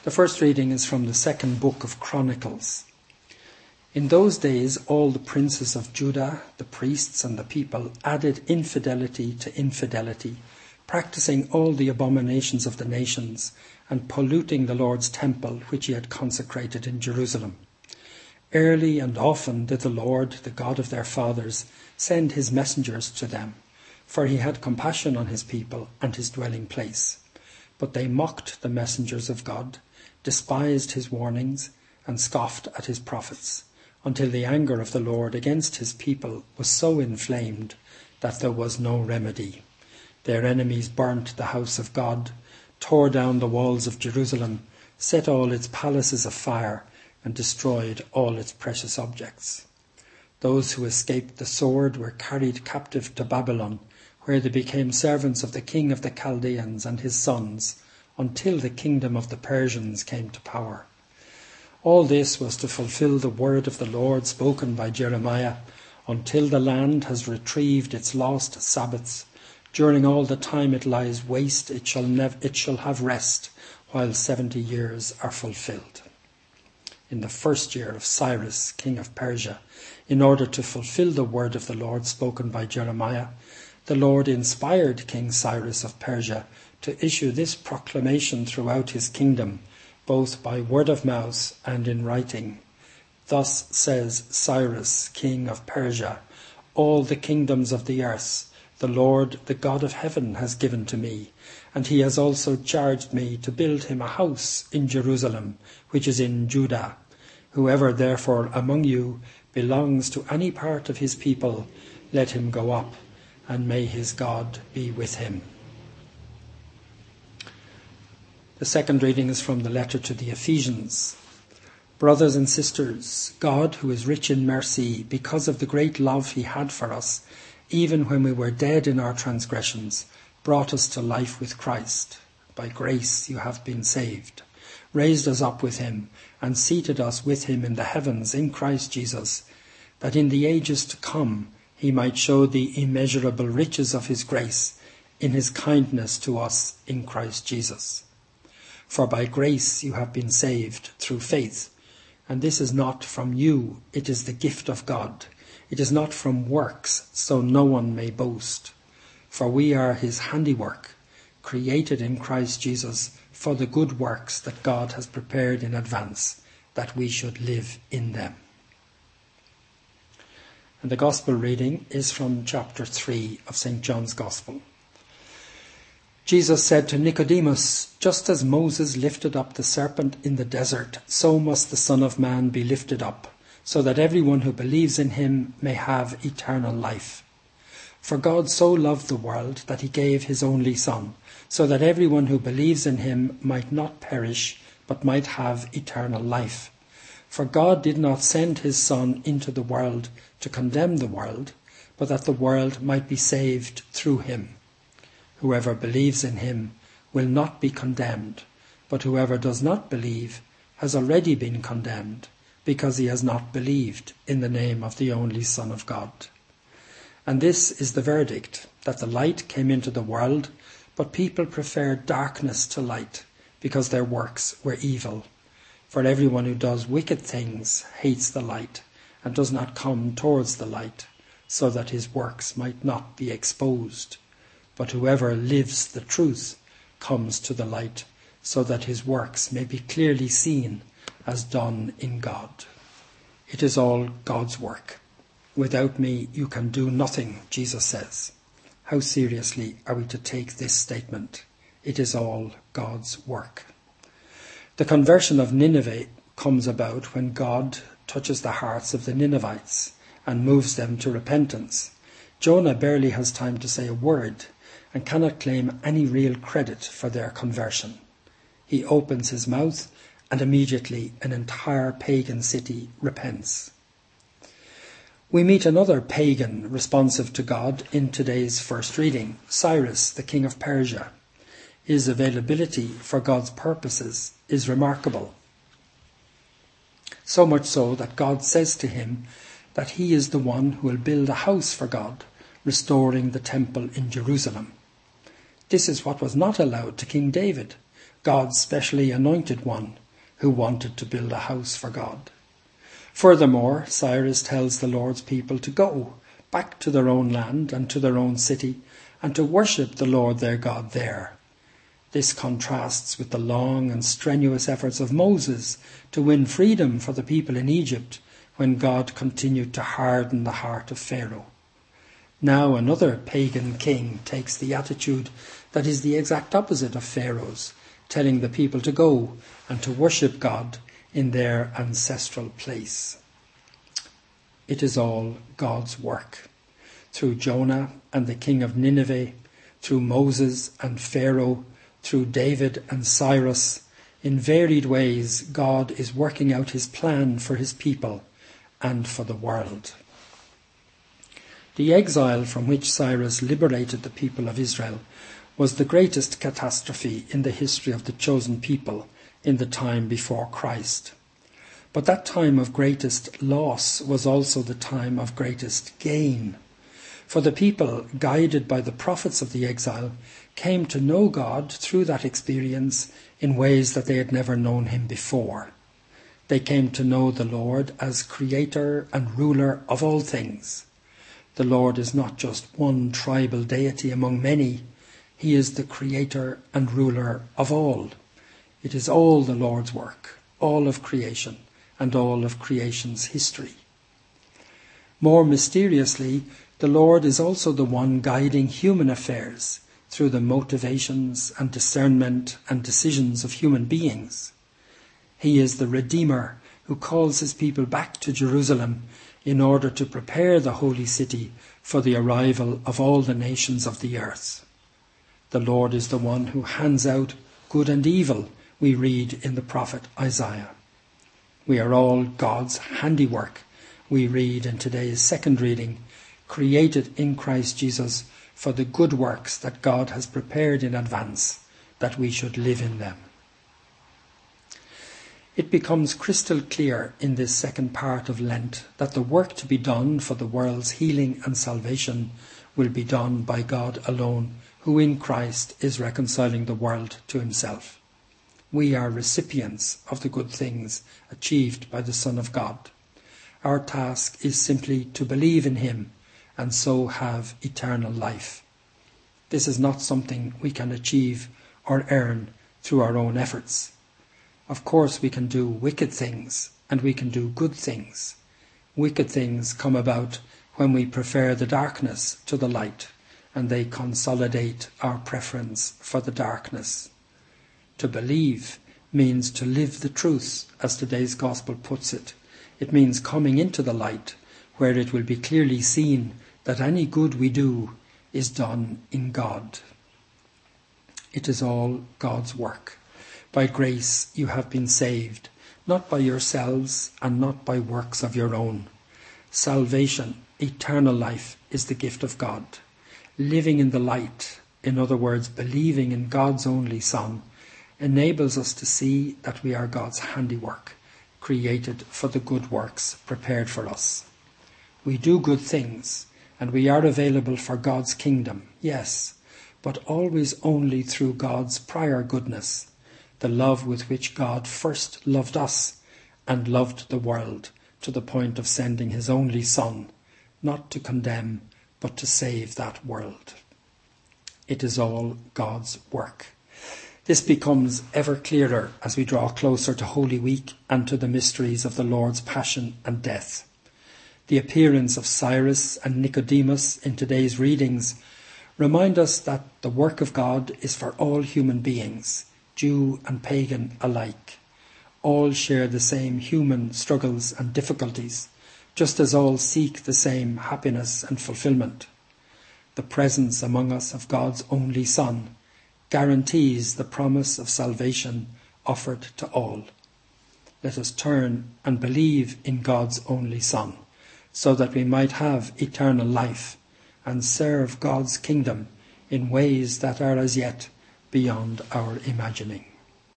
The first reading is from the second book of Chronicles. In those days all the princes of Judah, the priests and the people, added infidelity to infidelity, practicing all the abominations of the nations and polluting the Lord's temple which he had consecrated in Jerusalem. Early and often did the Lord, the God of their fathers, send his messengers to them, for he had compassion on his people and his dwelling place. But they mocked the messengers of God, despised his warnings, and scoffed at his prophets, until the anger of the Lord against his people was so inflamed that there was no remedy. Their enemies burnt the house of God, tore down the walls of Jerusalem, set all its palaces afire, and destroyed all its precious objects. Those who escaped the sword were carried captive to Babylon, where they became servants of the king of the Chaldeans and his sons, until the kingdom of the Persians came to power. All this was to fulfill the word of the Lord spoken by Jeremiah, until the land has retrieved its lost Sabbaths. During all the time it lies waste, it shall have rest, while 70 years are fulfilled. In the first year of Cyrus, king of Persia, in order to fulfill the word of the Lord spoken by Jeremiah, the Lord inspired King Cyrus of Persia to issue this proclamation throughout his kingdom, both by word of mouth and in writing. Thus says Cyrus, king of Persia, all the kingdoms of the earth, the Lord, the God of heaven, has given to me, and he has also charged me to build him a house in Jerusalem, which is in Judah. Whoever therefore among you belongs to any part of his people, let him go up, and may his God be with him. The second reading is from the letter to the Ephesians. Brothers and sisters, God, who is rich in mercy, because of the great love he had for us, even when we were dead in our transgressions, brought us to life with Christ. By grace you have been saved, raised us up with him, and seated us with him in the heavens in Christ Jesus, that in the ages to come he might show the immeasurable riches of his grace in his kindness to us in Christ Jesus. For by grace you have been saved through faith, and this is not from you, it is the gift of God. It is not from works, so no one may boast. For we are his handiwork, created in Christ Jesus for the good works that God has prepared in advance, that we should live in them. And the Gospel reading is from chapter 3 of St. John's Gospel. Jesus said to Nicodemus, just as Moses lifted up the serpent in the desert, so must the Son of Man be lifted up, so that everyone who believes in him may have eternal life. For God so loved the world that he gave his only Son, so that everyone who believes in him might not perish, but might have eternal life. For God did not send his Son into the world to condemn the world, but that the world might be saved through him. Whoever believes in him will not be condemned, but whoever does not believe has already been condemned, because he has not believed in the name of the only Son of God. And this is the verdict, that the light came into the world, but people preferred darkness to light, because their works were evil. For everyone who does wicked things hates the light, and does not come towards the light, so that his works might not be exposed. But whoever lives the truth comes to the light, so that his works may be clearly seen as done in God. It is all God's work. Without me you can do nothing, Jesus says. How seriously are we to take this statement? It is all God's work. The conversion of Nineveh comes about when God touches the hearts of the Ninevites and moves them to repentance. Jonah barely has time to say a word and cannot claim any real credit for their conversion. He opens his mouth and immediately an entire pagan city repents. We meet another pagan responsive to God in today's first reading, Cyrus, the king of Persia. His availability for God's purposes is remarkable. So much so that God says to him that he is the one who will build a house for God, restoring the temple in Jerusalem. This is what was not allowed to King David, God's specially anointed one who wanted to build a house for God. Furthermore, Cyrus tells the Lord's people to go back to their own land and to their own city and to worship the Lord their God there. This contrasts with the long and strenuous efforts of Moses to win freedom for the people in Egypt when God continued to harden the heart of Pharaoh. Now another pagan king takes the attitude that is the exact opposite of Pharaoh's, telling the people to go and to worship God in their ancestral place. It is all God's work. Through Jonah and the king of Nineveh, through Moses and Pharaoh, through David and Cyrus, in varied ways God is working out his plan for his people and for the world. The exile from which Cyrus liberated the people of Israel was the greatest catastrophe in the history of the chosen people in the time before Christ. But that time of greatest loss was also the time of greatest gain. For the people, guided by the prophets of the exile, came to know God through that experience in ways that they had never known him before. They came to know the Lord as creator and ruler of all things. The Lord is not just one tribal deity among many. He is the creator and ruler of all. It is all the Lord's work, all of creation, and all of creation's history. More mysteriously, the Lord is also the one guiding human affairs through the motivations and discernment and decisions of human beings. He is the Redeemer who calls his people back to Jerusalem in order to prepare the holy city for the arrival of all the nations of the earth. The Lord is the one who hands out good and evil, we read in the prophet Isaiah. We are all God's handiwork, we read in today's second reading, created in Christ Jesus for the good works that God has prepared in advance, that we should live in them. It becomes crystal clear in this second part of Lent that the work to be done for the world's healing and salvation will be done by God alone, who in Christ is reconciling the world to himself. We are recipients of the good things achieved by the Son of God. Our task is simply to believe in him and so have eternal life. This is not something we can achieve or earn through our own efforts. Of course, we can do wicked things and we can do good things. Wicked things come about when we prefer the darkness to the light, and they consolidate our preference for the darkness. To believe means to live the truth, as today's gospel puts it. It means coming into the light, where it will be clearly seen that any good we do is done in God. It is all God's work. By grace you have been saved, not by yourselves and not by works of your own. Salvation, eternal life, is the gift of God. Living in the light, in other words, believing in God's only Son, enables us to see that we are God's handiwork, created for the good works prepared for us. We do good things, and we are available for God's kingdom, yes, but always only through God's prior goodness, the love with which God first loved us and loved the world to the point of sending his only Son, not to condemn, but to save that world. It is all God's work. This becomes ever clearer as we draw closer to Holy Week and to the mysteries of the Lord's passion and death. The appearance of Cyrus and Nicodemus in today's readings remind us that the work of God is for all human beings, Jew and pagan alike. All share the same human struggles and difficulties, just as all seek the same happiness and fulfillment. The presence among us of God's only Son guarantees the promise of salvation offered to all. Let us turn and believe in God's only Son, so that we might have eternal life and serve God's kingdom in ways that are as yet beyond our imagining.